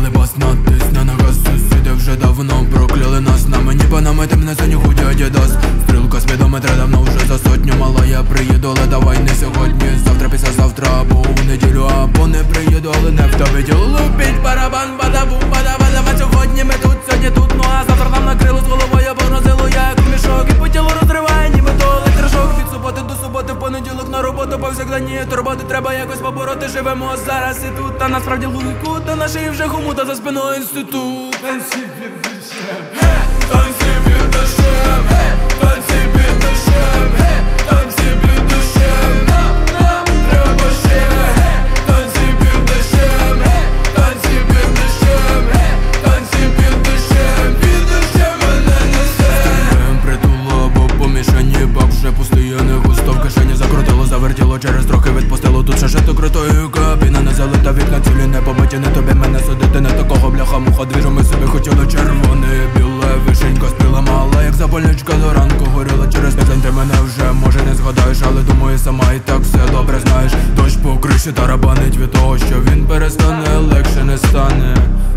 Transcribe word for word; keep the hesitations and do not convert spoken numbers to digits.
Дали бас на тисне на газ. Сусіди вже давно прокляли нас. На мені панами тим на синю худі Адідас. Стрілка спідометра давно вже за сотню. Мала я приїду, але давай не сьогодні. Завтра, післязавтра, або у неділю, або не приїду, але не в тобі тіло. Лупіть барабан, бада-бум, бада-бада. Сьогодні ми тут, сьогодні тут, ну а завтра нам накрило з головою, погрозило як у мішок. І по тілу розриває, ніби то електрошок. Від суботи до суботи, в понеділок на роботу, повсякденні турботи треба якось побороти. Живемо зараз і тут, та насправді луйку, та на шиї вже хомута, за спиною інститут. Танці під дощем, танці під дощем, танці під дощем, танці під дощем, нам, нам треба ще. Танці під дощем, танці під дощем, танці під дощем, під дощем мене несе. Стріляєм притуло, бо помішані бак вже пустий, я не густо в кишені закрутило, завертіло, через трохи відпустило. Тут шашето крутою кабіна, не залита вікна цілі, не побиті, не тобі мене судити, не такого бляха-муха двіжу. Ми собі хотіли червоне, біле, вишенька спіла мала, як запальничка до ранку горіла. Через тиждень ти мене вже, може, не згадаєш, але думаю сама і так все добре знаєш. Дощ по криші тарабанить від того, що він перестане, легше не стане.